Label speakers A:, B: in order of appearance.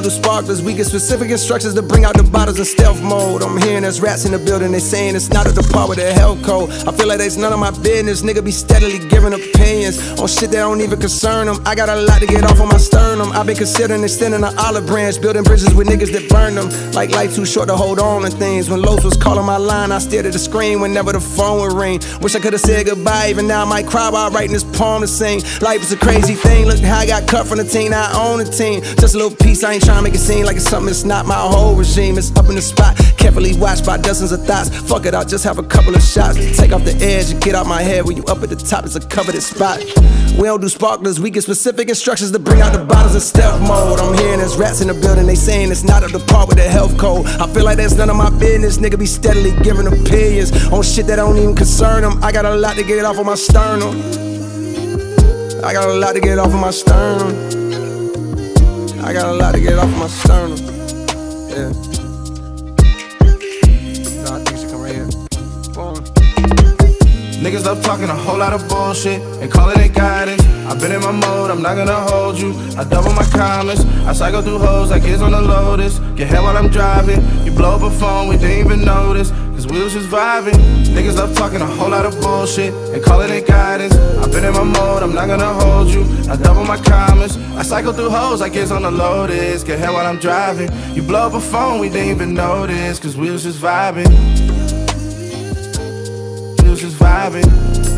A: do sparklers. We get specific instructions to bring out the bottles in stealth mode. I'm hearing there's rats in the building, they saying it's not at the part with the health code. I feel like that's none of my business. Nigga be steadily giving opinions on shit that don't even concern them. I got a lot to get off on my sternum. I've been considering extending an olive branch, building bridges with niggas that burn them. Like life too short to hold on to things. When Los was calling my line, I stared at the screen whenever the phone would ring. Wish I could've said goodbye, even now I might cry while writing this poem to sing. Life is a crazy thing, look how I got cut from the team, now I own the team. Just a little piece, I ain't trying to make it seem like it's something, it's not my whole regime. It's up in the spot, carefully watched by dozens of thoughts. Fuck it, I'll just have a couple of shots. Take off the edge and get out my head. When you up at the top, it's a coveted spot. We don't do sparklers, we get specific instructions to bring out the bottles in stealth mode. I'm hearing there's rats in the building, they saying it's not up to par with the health code. I feel like that's none of my business. Nigga be steadily giving opinions on shit that don't even concern them. I got a lot to get off of my sternum. I got a lot to get off of my sternum. I got a lot to get off of my sternum. Yeah. So I think she come right here. Boom.
B: Niggas love talking a whole lot of bullshit and calling it guidance. I've been in my mode, I'm not gonna hold you. I double my comments, I cycle through hoes like kids on the Lotus. Get head while I'm driving, you blow up a phone, we didn't even notice, cause we was just vibing. Niggas love talking a whole lot of bullshit and calling it guidance. I've been in my mode, I'm not gonna hold you. I double my comments, I cycle through hoes like kids on the Lotus. Get head while I'm driving, you blow up a phone, we didn't even notice, cause we was just vibing. We was just vibing.